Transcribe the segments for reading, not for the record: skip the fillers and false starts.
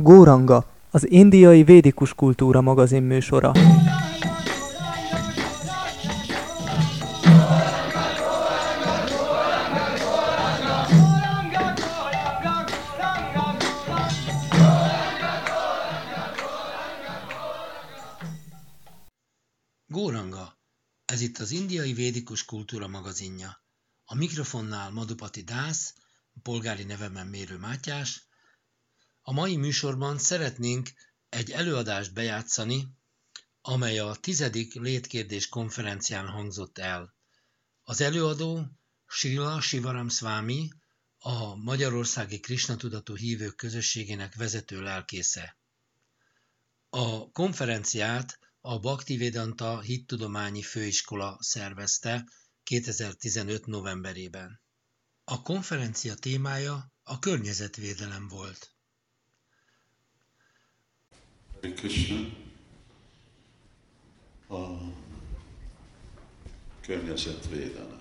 Góranga, az indiai védikus kultúra magazin műsora. Góranga, ez itt az indiai védikus kultúra magazinja. A mikrofonnál Madhupati Dász, a polgári nevemen Mérő Mátyás. A mai műsorban szeretnénk egy előadást bejátszani, amely a 10. Létkérdés konferencián hangzott el. Az előadó Srila Sivaram Swami, a Magyarországi Krisna tudatú hívők közösségének vezető lelkésze. A konferenciát a Bhaktivedanta Hittudományi Főiskola szervezte 2015. novemberében. A konferencia témája a környezetvédelem volt. Köszönöm. A környezetvédelem.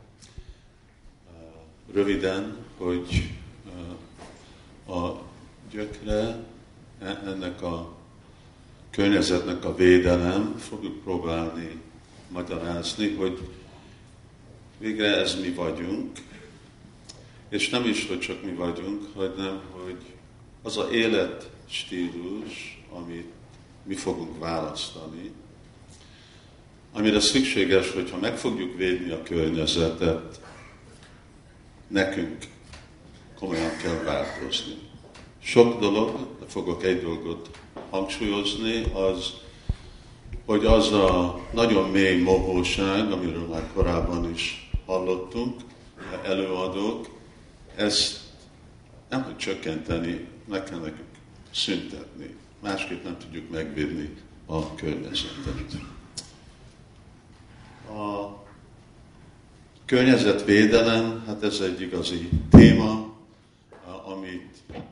Röviden, hogy a gyökre ennek a környezetnek a védelem, fogjuk próbálni magyarázni, hogy végre ez mi vagyunk, és nem is, hogy csak mi vagyunk, hanem, hogy az az életstílus, amit mi fogunk választani, amire szükséges, hogyha meg fogjuk védni a környezetet, nekünk komolyan kell változni. Sok dolog, de fogok egy dolgot hangsúlyozni, az, hogy az a nagyon mély mohóság, amiről már korábban is hallottunk, előadók, ezt nem hogy csökkenteni, meg kell nekünk szüntetni. Másképp nem tudjuk megvédni a környezetet. A környezetvédelem, hát ez egy igazi téma, amit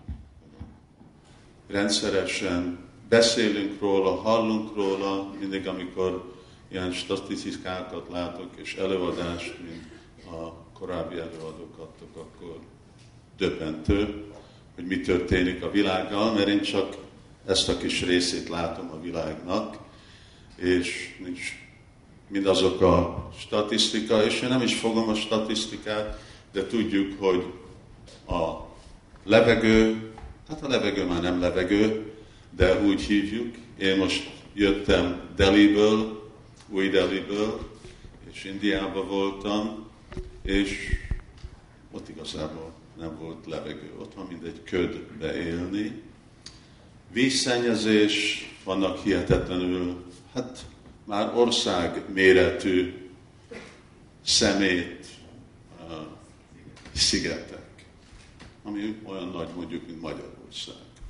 rendszeresen beszélünk róla, hallunk róla, mindig amikor ilyen statisztikákat látok és előadást, mint a korábbi előadók adtak, akkor döbbentő, hogy mi történik a világgal, mert én csak ezt a kis részét látom a világnak, és nincs mindazok a statisztika, és én nem is fogom a statisztikát, de tudjuk, hogy a levegő, hát a levegő már nem levegő, de úgy hívjuk. Én most jöttem Delhiből, új Delhiből, és Indiában voltam, és ott igazából nem volt levegő. Ott van mindegy ködbe élni. Vízszennyezés, vannak hihetetlenül, hát már ország méretű szemét szigetek, ami olyan nagy mondjuk, mint Magyarország.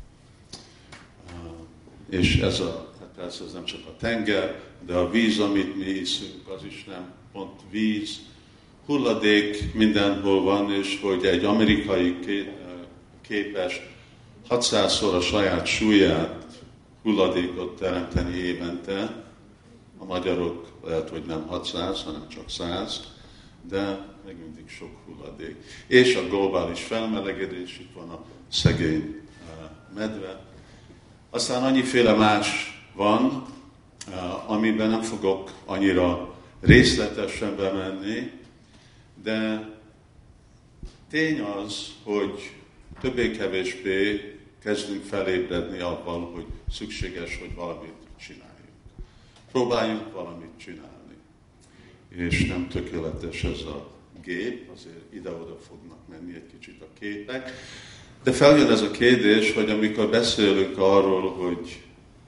És ez hát persze ez nem csak a tenger, de a víz, amit mi iszünk, az is nem pont víz. Hulladék mindenhol van, és hogy egy amerikai képes 600-szor a saját súlyát hulladékot teremteni évente, a magyarok lehet, hogy nem 600, hanem csak 100, de még mindig sok hulladék. És a globális felmelegedés, itt van a szegény medve. Aztán annyiféle más van, amiben nem fogok annyira részletesen bemenni, de tény az, hogy többé-kevésbé kezdünk felébredni abban, hogy szükséges, hogy valamit csináljunk. Próbáljunk valamit csinálni. És nem tökéletes ez a gép, azért ide-oda fognak menni egy kicsit a képek. De feljön ez a kérdés, hogy amikor beszélünk arról, hogy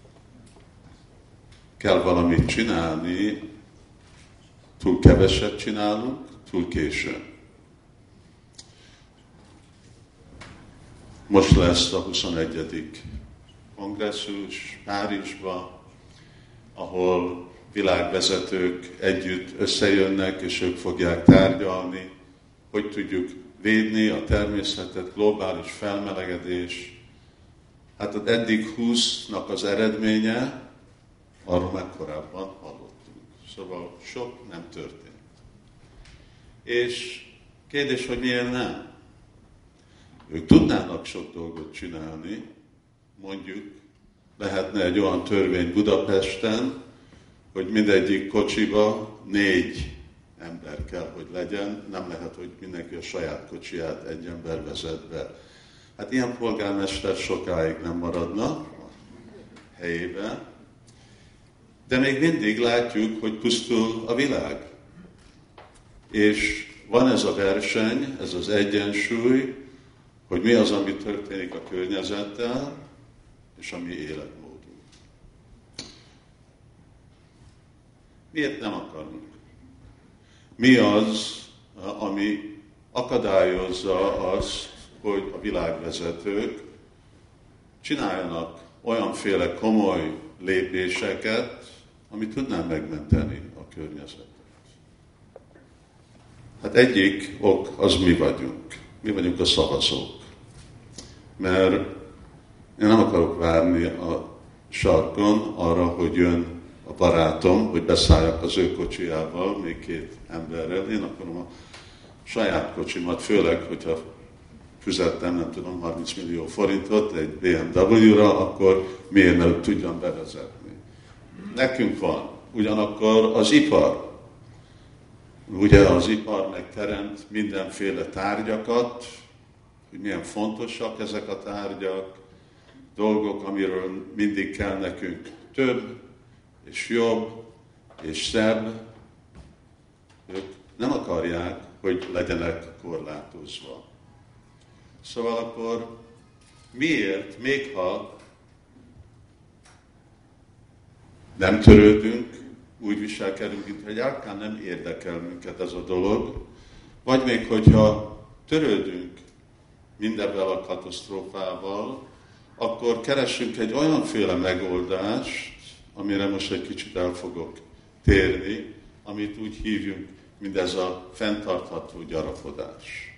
kell valamit csinálni, túl keveset csinálunk, túl későn. Most lesz a 21. kongresszus Párizsban, ahol világvezetők együtt összejönnek, és ők fogják tárgyalni, hogy tudjuk védni a természetet, globális felmelegedés. Hát az eddig 20-nak az eredménye, arról már korábban hallottunk. Szóval sok nem történt. És kérdés, hogy miért nem? Ők tudnának sok dolgot csinálni, mondjuk lehetne egy olyan törvény Budapesten, hogy mindegyik kocsiba 4 ember kell, hogy legyen, nem lehet, hogy mindenki a saját kocsiját egy ember vezet be. Hát ilyen polgármester sokáig nem maradna a helyében, de még mindig látjuk, hogy pusztul a világ. És van ez a verseny, ez az egyensúly, hogy mi az, ami történik a környezettel, és a mi életmódunk. Miért nem akarunk? Mi az, ami akadályozza azt, hogy a világvezetők csináljanak olyanféle komoly lépéseket, ami tudná megmenteni a környezetet? Hát egyik ok az mi vagyunk. Mi vagyunk a szavazók. Mert én nem akarok várni a sarkon arra, hogy jön a barátom, hogy beszálljak az ő kocsijával, még 2 emberrel. Én akarom a saját kocsimat, főleg, hogyha fizettem, nem tudom, 30 millió forintot egy BMW-ra, akkor miért ne tudjam bevezetni. Nekünk van. Ugyanakkor az ipar, ugye az ipar megteremt mindenféle tárgyakat, hogy milyen fontosak ezek a tárgyak, dolgok, amiről mindig kell nekünk több, és jobb, és szebb. Ők nem akarják, hogy legyenek korlátozva. Szóval akkor miért, még ha nem törődünk, úgy viselkedünk, mintha egyáltalán nem érdekel minket ez a dolog, vagy még hogyha törődünk mindebben a katasztrófával, akkor keresünk egy olyanféle megoldást, amire most egy kicsit el fogok térni, amit úgy hívjuk, mint ez a fenntartható gyarapodás.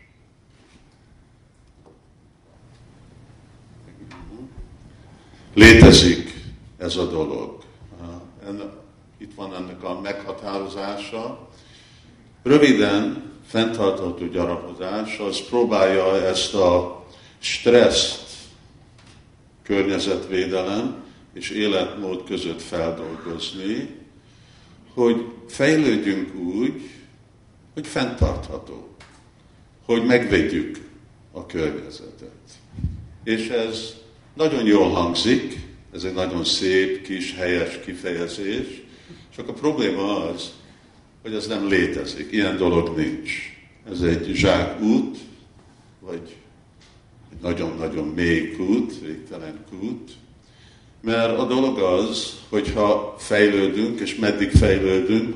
Létezik ez a dolog. Itt van ennek a meghatározása. Röviden, fenntartható gyarapodás, az próbálja ezt a stresszt, környezetvédelem és életmód között feldolgozni, hogy fejlődjünk úgy, hogy fenntartható, hogy megvédjük a környezetet. És ez nagyon jól hangzik, ez egy nagyon szép, kis, helyes kifejezés, csak a probléma az, hogy ez nem létezik, ilyen dolog nincs. Ez egy zsákút, vagy egy nagyon-nagyon mély kút, végtelen kút, mert a dolog az, hogyha fejlődünk, és meddig fejlődünk,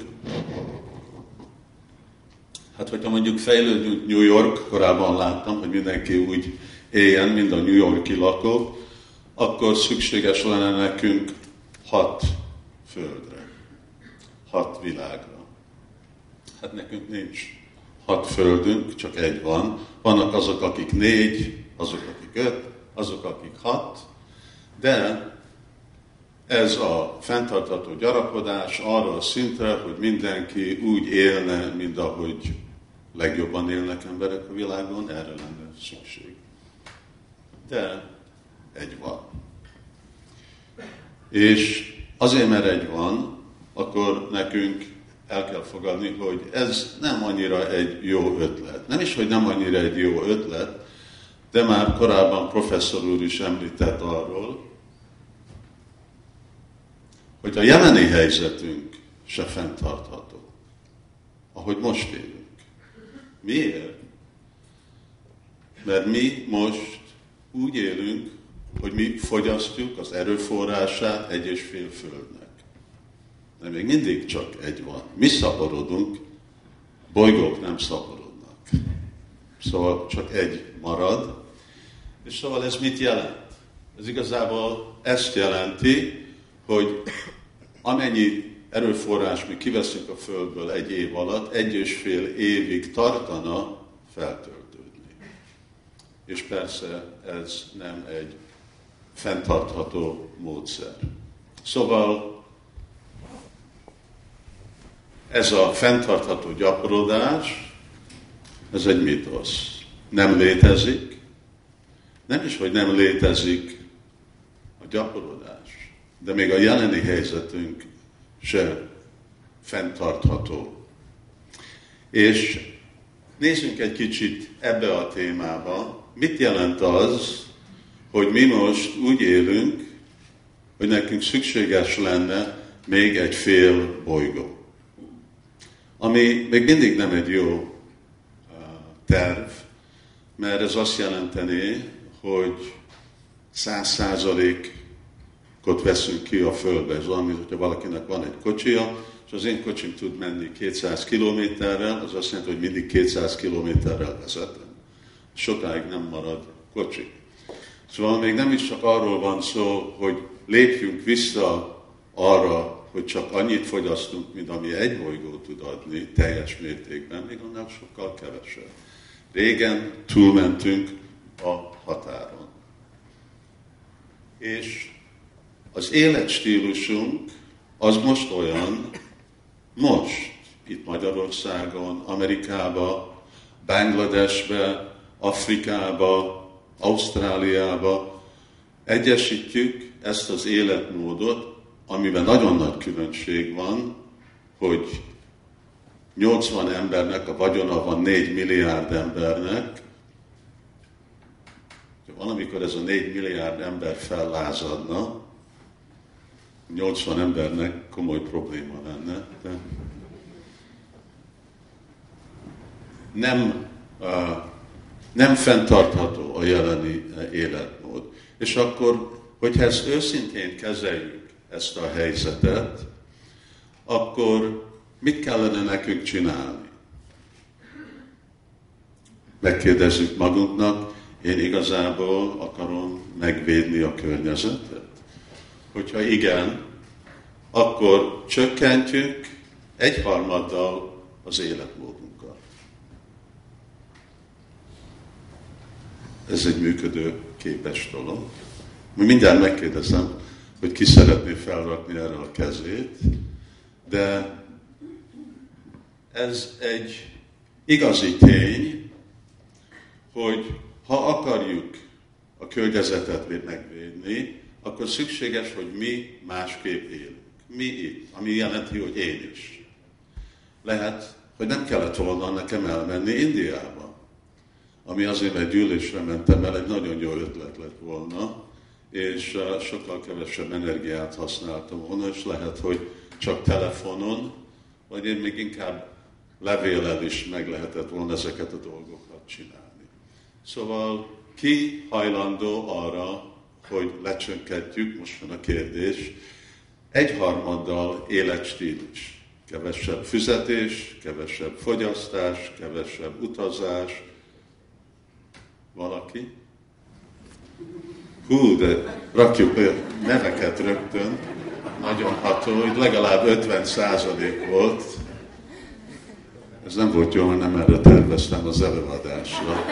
hát hogyha mondjuk fejlődünk New York, korábban láttam, hogy mindenki úgy éljen, mint a New York-i lakók, akkor szükséges lenne nekünk 6 földre, 6 világra. Hát nekünk nincs 6 földünk, csak egy van. Vannak azok, akik 4, azok, akik 5, azok, akik 6, de ez a fenntartható gyarapodás arra a szintre, hogy mindenki úgy élne, mint ahogy legjobban élnek emberek a világon, erre lenne szükség. De egy van. És azért, mert egy van, akkor nekünk el kell fogadni, hogy ez nem annyira egy jó ötlet. Nem is, hogy nem annyira egy jó ötlet, de már korábban professzor úr is említett arról, hogy a jemeni helyzetünk se fenntartható, ahogy most élünk. Miért? Mert mi most úgy élünk, hogy mi fogyasztjuk az erőforrását 1,5 földnek. De még mindig csak egy van. Mi szaporodunk, bolygók nem szaporodnak. Szóval csak egy marad. És szóval ez mit jelent? Ez igazából ezt jelenti, hogy amennyi erőforrás mi kiveszünk a Földből egy év alatt, 1,5 évig tartana feltöltődni. És persze ez nem egy fenntartható módszer. Szóval ez a fenntartható gyaporodás, ez egy mitosz. Nem létezik. Nem is, hogy nem létezik a gyaporodás, de még a jeleni helyzetünk se fenntartható. És nézzünk egy kicsit ebbe a témába, mit jelent az, hogy mi most úgy élünk, hogy nekünk szükséges lenne még egy fél bolygó. Ami még mindig nem egy jó terv, mert ez azt jelenteni, hogy 100%-ot veszünk ki a Földbe. Ez olyan, mintha valakinek van egy kocsija, és az én kocsim tud menni 200 kilométerrel, az azt jelenti, hogy mindig 200 kilométerrel vezetem. Sokáig nem marad kocsi. Szóval még nem is csak arról van szó, hogy lépjünk vissza arra, hogy csak annyit fogyasztunk, mint ami egy bolygó tud adni teljes mértékben, még annál sokkal kevesebb. Régen túlmentünk a határon. És az életstílusunk az most olyan, most, itt Magyarországon, Amerikába, Bangladesbe, Afrikába, Ausztráliába egyesítjük ezt az életmódot, amiben nagyon nagy különbség van, hogy 80 embernek a vagyona van 4 milliárd embernek. Van, amikor ez a 4 milliárd ember fellázadna, 80 embernek komoly probléma lenne. De nem fenntartható a jeleni életmód. És akkor, hogyha ezt őszintén kezeljük, ezt a helyzetet, akkor mit kellene nekünk csinálni? Megkérdezzük magunknak, én igazából akarom megvédni a környezetet? Hogyha igen, akkor csökkentjük 1/3 az életmódunkat. Ez egy működő képes dolog. Mindjárt megkérdezem, hogy ki szeretné felrakni erre a kezét, de ez egy igazi tény, hogy ha akarjuk a környezetet megvédni, akkor szükséges, hogy mi másképp élünk. Mi itt, ami jelenti, hogy én is. Lehet, hogy nem kellett volna nekem elmenni Indiába, ami azért, mert gyűlésre mentem el, egy nagyon jó ötlet lett volna, és sokkal kevesebb energiát használtam volna, és lehet, hogy csak telefonon, vagy én még inkább levéllel is meg lehetett volna ezeket a dolgokat csinálni. Szóval ki hajlandó arra, hogy lecsökkentjük, most van a kérdés, 1/3 életstílus. Kevesebb fizetés, kevesebb fogyasztás, kevesebb utazás. Valaki? Hú, de rakjuk neveket rögtön. Nagyon ható, hogy legalább 50% volt. Ez nem volt jó, mert nem erre terveztem az előadásra.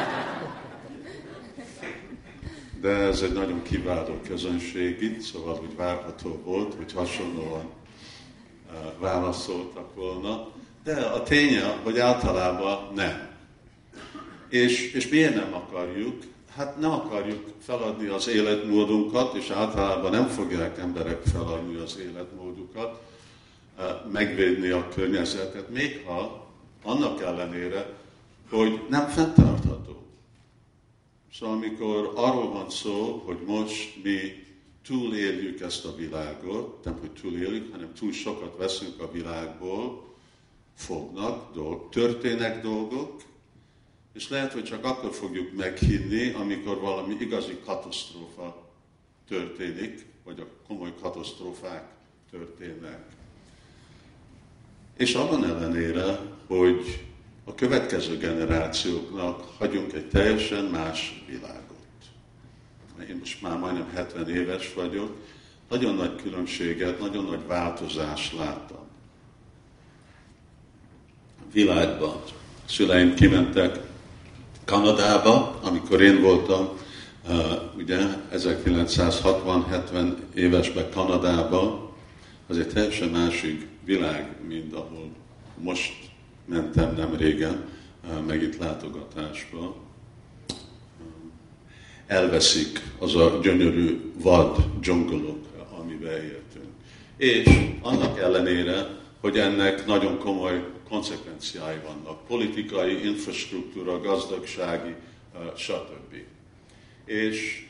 De ez egy nagyon kiváló közönség itt, szóval úgy várható volt, hogy hasonlóan válaszoltak volna. De a ténye, hogy általában nem. És miért nem akarjuk? Hát nem akarjuk feladni az életmódunkat, és általában nem fogják emberek feladni az életmódukat, megvédni a környezetet, még ha annak ellenére, hogy nem fenntartható. Szóval amikor arról van szó, hogy most mi túléljük ezt a világot, nem hogy túléljük, hanem túl sokat veszünk a világból, történnek dolgok, és lehet, hogy csak akkor fogjuk meghinni, amikor valami igazi katasztrófa történik, vagy a komoly katasztrófák történnek. És abban ellenére, hogy a következő generációknak hagyunk egy teljesen más világot. Én most már majdnem 70 éves vagyok, nagyon nagy különbséget, nagyon nagy változást láttam. A világban szüleim kimentek Kanadába, amikor én voltam, ugye 1960-70 évesben Kanadában, az egy teljesen másik világ, mint ahol most mentem nem régen, meg itt látogatásba. elveszik az a gyönyörű vad dzsungolok, amiben éltünk. És annak ellenére, hogy ennek nagyon komoly konzekvenciái vannak, politikai, infrastruktúra, gazdagsági, stb. És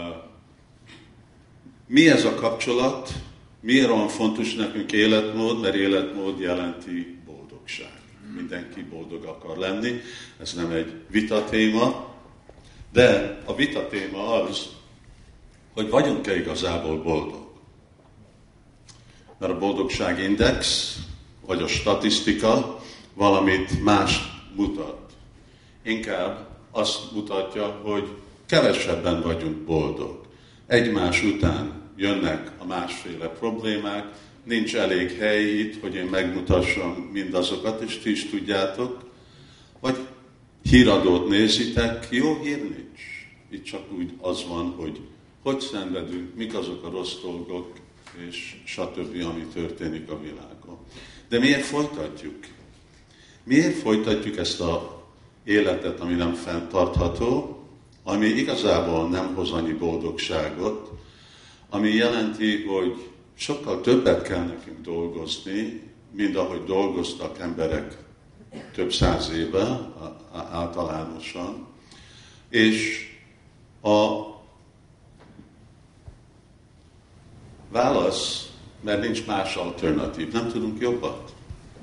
mi ez a kapcsolat? Miért olyan fontos nekünk életmód? Mert életmód jelenti boldogság. Mindenki boldog akar lenni. Ez nem egy vitatéma, de a vitatéma az, hogy vagyunk-e igazából boldog. Mert a boldogságindex, vagy a statisztika valamit mást mutat. Inkább azt mutatja, hogy kevesebben vagyunk boldog. Egymás után jönnek a másféle problémák, nincs elég hely itt, hogy én megmutassam mindazokat, és ti is tudjátok. Vagy híradót nézitek, jó hír nincs. Itt csak úgy az van, hogy szenvedünk, mik azok a rossz dolgok, és stb., ami történik a világon. De miért folytatjuk? Miért folytatjuk ezt az életet, ami nem fenntartható, ami igazából nem hoz annyi boldogságot, ami jelenti, hogy sokkal többet kell nekünk dolgozni, mint ahogy dolgoztak emberek több száz éve általánosan. És a válasz, mert nincs más alternatív, nem tudunk jobbat.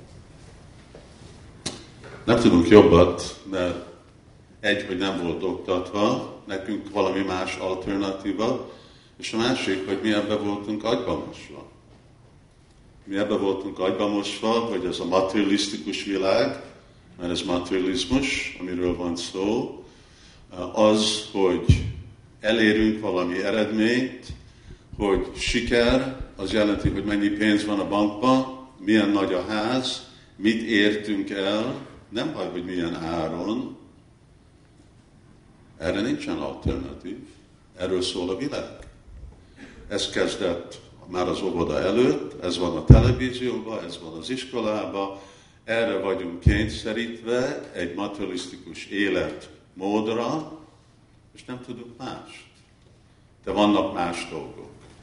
Nem tudunk jobbat, mert hogy nem volt oktatva, nekünk valami más alternatíva, és a másik, hogy mi ebbe voltunk agybamosva. Mi ebbe voltunk agybamosva, hogy ez a materialisztikus világ, mert ez materializmus, amiről van szó, az, hogy elérünk valami eredményt, hogy siker, az jelenti, hogy mennyi pénz van a bankban, milyen nagy a ház, mit értünk el, nem baj, hogy milyen áron. Erre nincsen alternatív. Erről szól a világ. Ez kezdett már az óvoda előtt, ez van a televízióban, ez van az iskolában, erre vagyunk kényszerítve egy materialisztikus életmódra, és nem tudunk mást. De vannak más dolgok.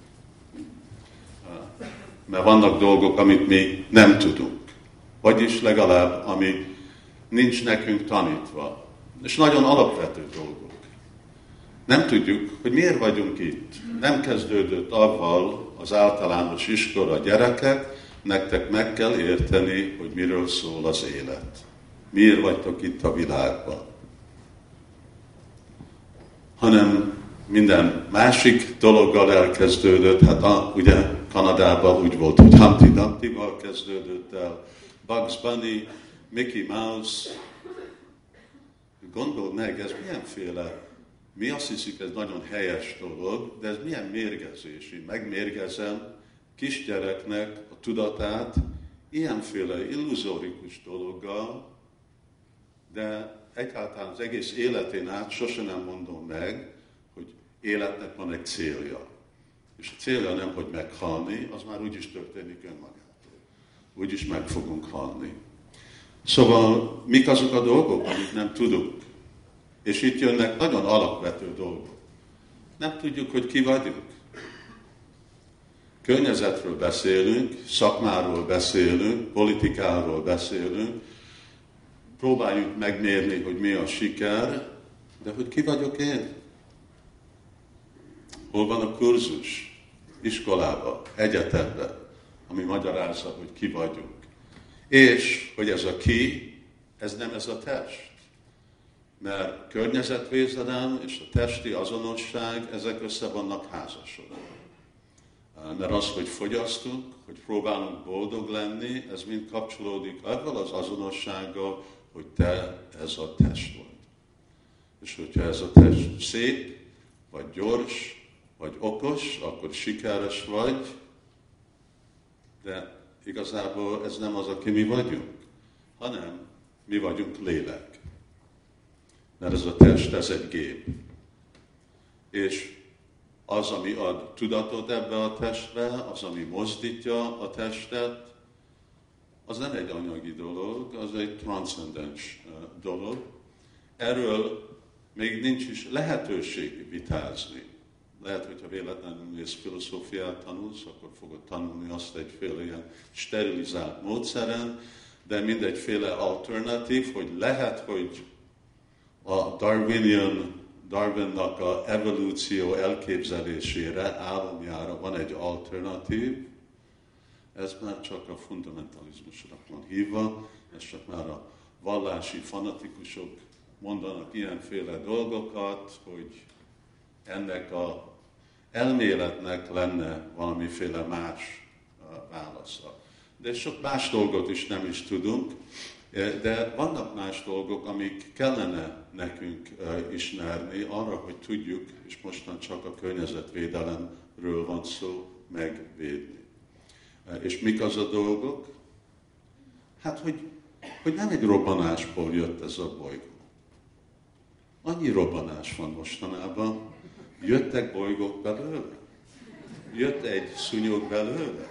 Mert vannak dolgok, amit mi nem tudunk. Vagyis legalább, ami nincs nekünk tanítva. És nagyon alapvető dolgok. Nem tudjuk, hogy miért vagyunk itt. Nem kezdődött avval az általános iskola gyerekek, nektek meg kell érteni, hogy miről szól az élet. Miért vagytok itt a világban. Hanem minden másik dologgal elkezdődött, hát ugye Kanadában úgy volt, hogy Humpty Dumpty-val kezdődött el, Bugs Bunny, Mickey Mouse. Gondold meg, ez milyenféle, mi azt hiszük, ez nagyon helyes dolog, de ez milyen mérgezés. Én megmérgezem kisgyereknek a tudatát ilyenféle illuzórikus dologgal, de egyáltalán az egész életén át sose nem mondom meg, hogy életnek van egy célja. És a célja nem, hogy meghalni, az már úgyis történik önmagától. Úgyis meg fogunk halni. Szóval mik azok a dolgok, amit nem tudunk? És itt jönnek nagyon alapvető dolgok. Nem tudjuk, hogy ki vagyunk. Környezetről beszélünk, szakmáról beszélünk, politikáról beszélünk, próbáljuk megmérni, hogy mi a siker, de hogy ki vagyok én? Hol van a kurzus? Iskolában, egyetemben, ami magyarázza, hogy ki vagyunk. És, hogy ez a ki, ez nem ez a test. Mert környezetvédelem és a testi azonosság, ezek össze vannak házasodva. Mert az, hogy fogyasztunk, hogy próbálunk boldog lenni, ez mind kapcsolódik avval az azonossággal, hogy te ez a test vagy. És hogyha ez a test szép, vagy gyors, vagy okos, akkor sikeres vagy, de igazából ez nem az, aki mi vagyunk, hanem mi vagyunk lélek. Mert ez a test, ez egy gép. És az, ami ad tudatot ebbe a testbe, az, ami mozdítja a testet, az nem egy anyagi dolog, az egy transzcendens dolog. Erről még nincs is lehetőség vitázni. Lehet, hogyha véletlenül mész filozófiát tanulsz, akkor fogod tanulni azt egyféle ilyen sterilizált módszeren, de mindegyféle alternatív, hogy lehet, hogy a Darwinnak a evolúció elképzelésére, álomjára van egy alternatív, ez már csak a fundamentalizmusra van hívva, ez csak már a vallási fanatikusok mondanak ilyenféle dolgokat, hogy ennek a elméletnek lenne valamiféle más válasza. De sok más dolgot is nem is tudunk, de vannak más dolgok, amik kellene nekünk ismerni arra, hogy tudjuk, és mostan csak a környezetvédelemről van szó, megvédni. És mik az a dolgok? Hát, hogy nem egy robbanásból jött ez a bolygó. Annyi robbanás van mostanában. Jöttek bolygók belőle? Jött egy szúnyog belőle?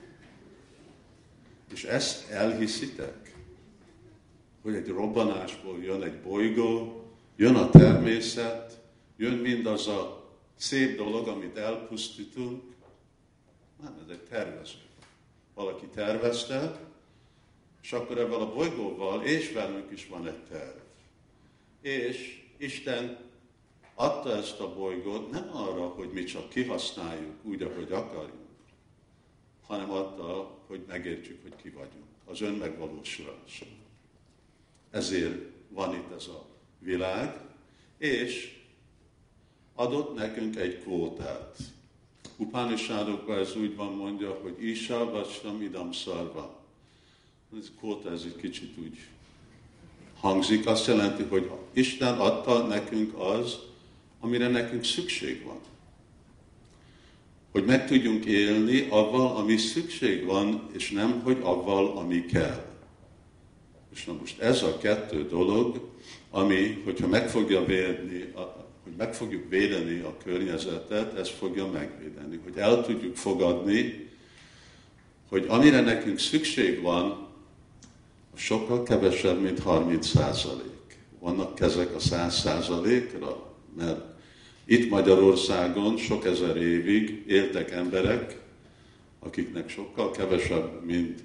És ezt elhiszitek? Hogy egy robbanásból jön egy bolygó, jön a természet, jön mindaz a szép dolog, amit elpusztítunk. Nem, ez egy tervező. Valaki tervezte, és akkor ebben a bolygóval és velünk is van egy terv. És Isten adta ezt a bolygót nem arra, hogy mi csak kihasználjuk úgy, ahogy akarjuk, hanem adta, hogy megértsük, hogy ki vagyunk. Az önmegvalósulása. Ezért van itt ez a világ, és adott nekünk egy kvótát. Upanishadokban ez úgy van mondja, hogy Isha Vastam Idam Sarva. Ez kvóta, ez egy kicsit úgy hangzik, azt jelenti, hogy Isten adta nekünk az, amire nekünk szükség van. Hogy meg tudjunk élni avval, ami szükség van, és nem, hogy avval, ami kell. És na most ez a kettő dolog, ami, hogyha meg fogjuk védeni a környezetet, ez fogja megvédeni. Hogy el tudjuk fogadni, hogy amire nekünk szükség van, sokkal kevesebb, mint 30%. Vannak kezek a 100%-ra, mert itt Magyarországon sok ezer évig éltek emberek, akiknek sokkal kevesebb, mint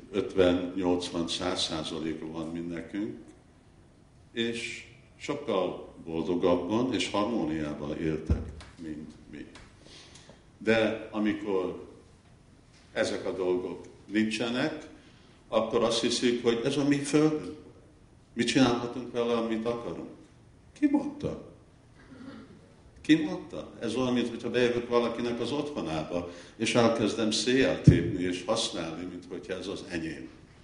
50-80-100%-ra van, mint nekünk, és sokkal boldogabban és harmóniában éltek, mint mi. De amikor ezek a dolgok nincsenek, akkor azt hiszük, hogy ez a mi földünk. Mit csinálhatunk vele, amit akarunk? Ki mondta? Ki mondta? Ez olyan, mintha bejövök valakinek az otthonába, és elkezdem széjjel tépni és használni, mintha ez az enyém.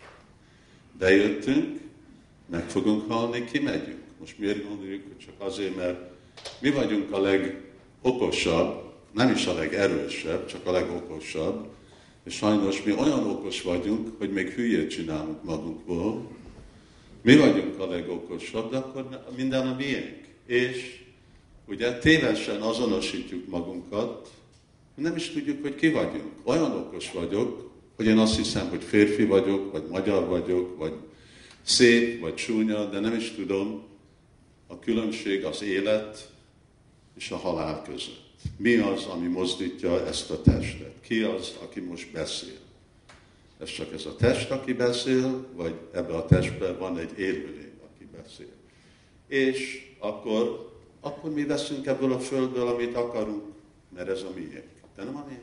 Bejöttünk, meg fogunk halni, kimegyünk. Most miért gondoljuk, hogy csak azért, mert mi vagyunk a legokosabb, nem is a legerősebb, csak a legokosabb, és sajnos mi olyan okos vagyunk, hogy még hülyét csinálunk magunkból. Mi vagyunk a legokosabb, de akkor minden a miénk. És ugye tévesen azonosítjuk magunkat, nem is tudjuk, hogy ki vagyunk. Olyan okos vagyok, hogy én azt hiszem, hogy férfi vagyok, vagy magyar vagyok, vagy szép, vagy csúnya, de nem is tudom a különbség az élet és a halál között. Mi az, ami mozdítja ezt a testet? Ki az, aki most beszél? Ez csak ez a test, aki beszél, vagy ebben a testben van egy élőlény, aki beszél. És akkor mi veszünk ebből a földből, amit akarunk, mert ez a miénk. De nem a miénk.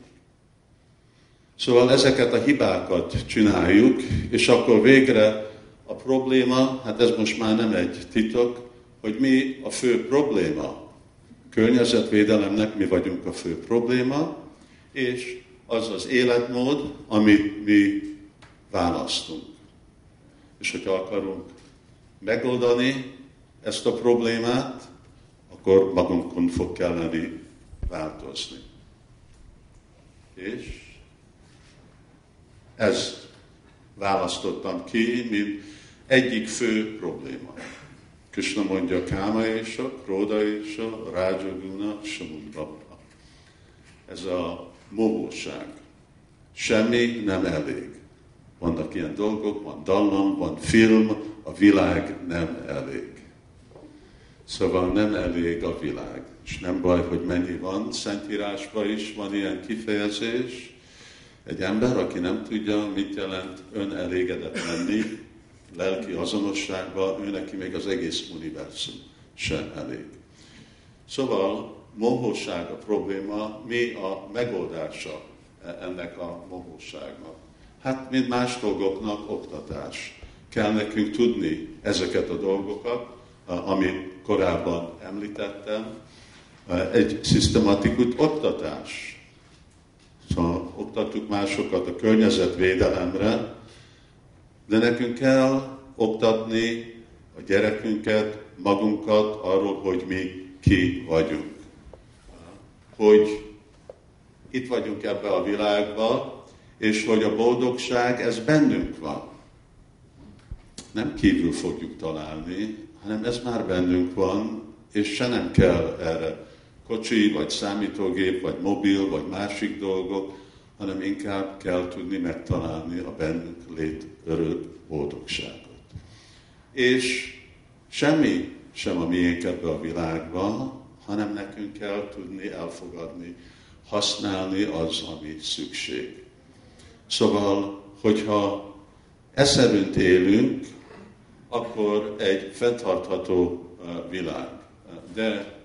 Szóval ezeket a hibákat csináljuk, és akkor végre a probléma, hát ez most már nem egy titok, hogy mi a fő probléma. Környezetvédelemnek mi vagyunk a fő probléma, és az az életmód, amit mi választunk. És hogyha akarunk megoldani ezt a problémát, akkor magunkon fog kelleni változni. És ezt választottam ki, mint egyik fő probléma. Krishna mondja Káma és a, Króda és a, Rájaguna, Samudvappa. Ez a mohóság. Semmi nem elég. Vannak ilyen dolgok, van dallam, van film, a világ nem elég. Szóval nem elég a világ. És nem baj, hogy mennyi van. Szentírásban is van ilyen kifejezés. Egy ember, aki nem tudja, mit jelent önelégedett lenni, lelki azonosságban, ő neki még az egész univerzum sem elég. Szóval mohóság a probléma, mi a megoldása ennek a mohóságnak? Hát, mint más dolgoknak, oktatás. Kell nekünk tudni ezeket a dolgokat, amit korábban említettem, egy szisztematikus oktatás. Szóval oktatjuk másokat a környezetvédelemre, de nekünk kell oktatni a gyerekünket, magunkat arról, hogy mi ki vagyunk. Hogy itt vagyunk ebbe a világba, és hogy a boldogság, ez bennünk van. Nem kívül fogjuk találni, hanem ez már bennünk van, és se nem kell erre kocsi, vagy számítógép, vagy mobil, vagy másik dolgok, hanem inkább kell tudni megtalálni a bennünk lét örök boldogságot. És semmi sem a miénk ebbe a világban, hanem nekünk kell tudni elfogadni, használni az, ami szükség. Szóval, hogyha e szerint élünk, akkor egy fenntartható világ. De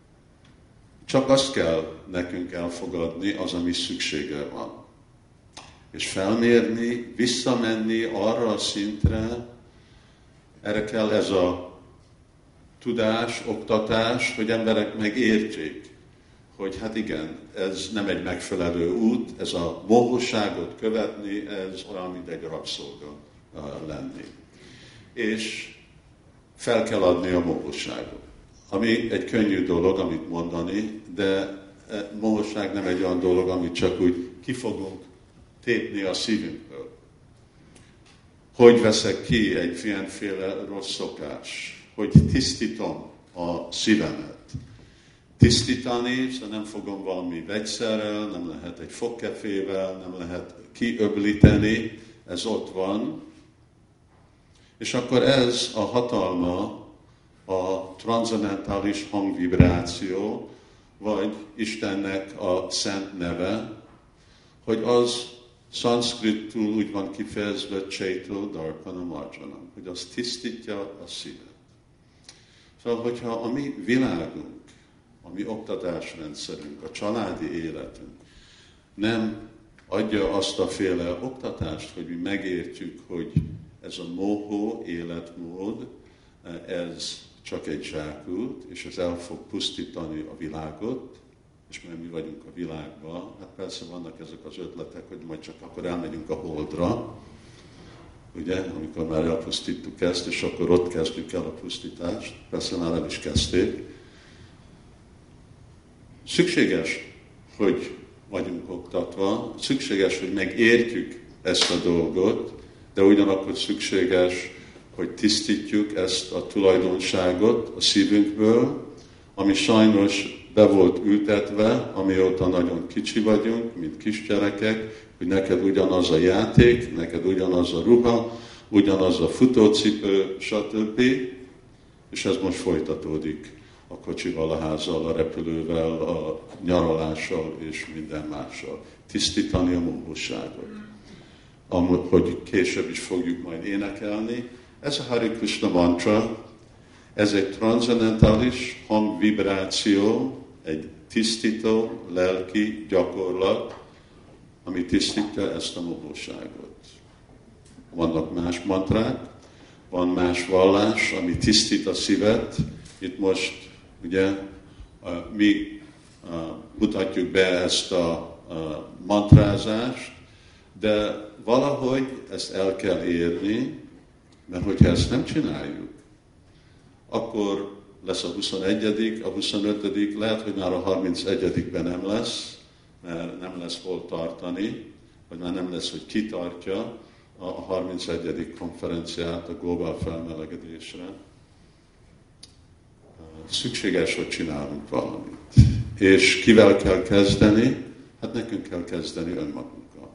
csak azt kell nekünk elfogadni, az, ami szüksége van. És felmérni, visszamenni arra a szintre, erre kell ez a tudás, oktatás, hogy emberek megértsék, hogy hát igen, ez nem egy megfelelő út, ez a mohóságot követni, ez olyan, mint egy rabszolga lenni. És fel kell adni a mohóságot. Ami egy könnyű dolog, amit mondani, de mohóság nem egy olyan dolog, amit csak úgy ki fogunk tépni a szívünkből. Hogy veszek ki egy ilyenféle rossz szokás? Hogy tisztítom a szívemet? Tisztítani, szóval nem fogom valami vegyszerrel, nem lehet egy fogkefével, nem lehet kiöblíteni, ez ott van. És akkor ez a hatalma, a transzendentális hangvibráció, vagy Istennek a szent neve, hogy az szanszkritul úgy van kifejezve Chaito Darpana Marjanam, hogy az tisztítja a szívet. Szóval, hogyha a mi világunk, a mi oktatásrendszerünk, a családi életünk nem adja azt a féle oktatást, hogy mi megértjük, hogy ez a mohó életmód, ez csak egy zsákút, és ez el fog pusztítani a világot, és mert mi vagyunk a világban, hát persze vannak ezek az ötletek, hogy majd csak akkor elmegyünk a Holdra, ugye, amikor már elpusztítjuk ezt, és akkor ott kezdjük el a pusztítást, persze már el is kezdték. Szükséges, hogy vagyunk oktatva, szükséges, hogy megértjük ezt a dolgot, de ugyanakkor szükséges, hogy tisztítjuk ezt a tulajdonságot a szívünkből, ami sajnos be volt ültetve, amióta nagyon kicsi vagyunk, mint kisgyerekek, hogy neked ugyanaz a játék, neked ugyanaz a ruha, ugyanaz a futócipő, stb. És ez most folytatódik a kocsival, a házzal, a repülővel, a nyaralással és minden mással. Tisztítani a mohóságot. Hogy később is fogjuk majd énekelni. Ez a Hare Krishna mantra, ez egy transzendentális hangvibráció, egy tisztító lelki gyakorlat, ami tisztítja ezt a mohóságot. Vannak más mantrák, van más vallás, ami tisztít a szívet. Itt most ugye mi mutatjuk be ezt a mantrázást, de valahogy ezt el kell érni, mert hogyha ezt nem csináljuk, akkor lesz a 21., a 25., lehet, hogy már a 31-ben nem lesz, mert nem lesz hol tartani, vagy már nem lesz, hogy ki tartja a 31. konferenciát a globál felmelegedésre. Szükséges, hogy csinálunk valamit. És kivel kell kezdeni? Hát nekünk kell kezdeni önmagunkkal.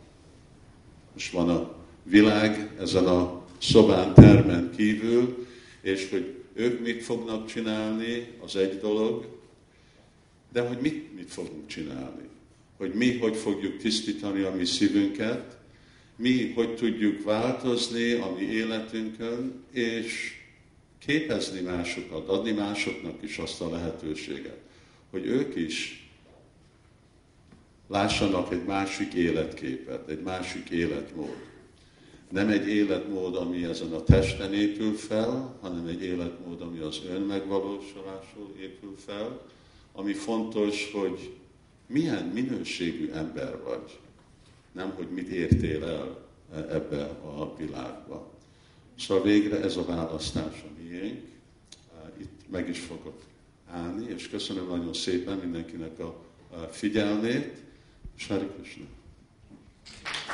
Most van a világ ezen a szobán, termen kívül, és hogy ők mit fognak csinálni, az egy dolog, de hogy mit fogunk csinálni. Hogy mi hogy fogjuk tisztítani a mi szívünket, mi hogy tudjuk változni a mi életünkön, és képezni másokat, adni másoknak is azt a lehetőséget, hogy ők is lássanak egy másik életképet, egy másik életmód. Nem egy életmód, ami ezen a testen épül fel, hanem egy életmód, ami az önmegvalósulásról épül fel, ami fontos, hogy milyen minőségű ember vagy, nem hogy mit értél el ebbe a világba. Szóval végre ez a választás a miénk, itt meg is fogok állni, és köszönöm nagyon szépen mindenkinek a figyelmét, és Hare Krishna.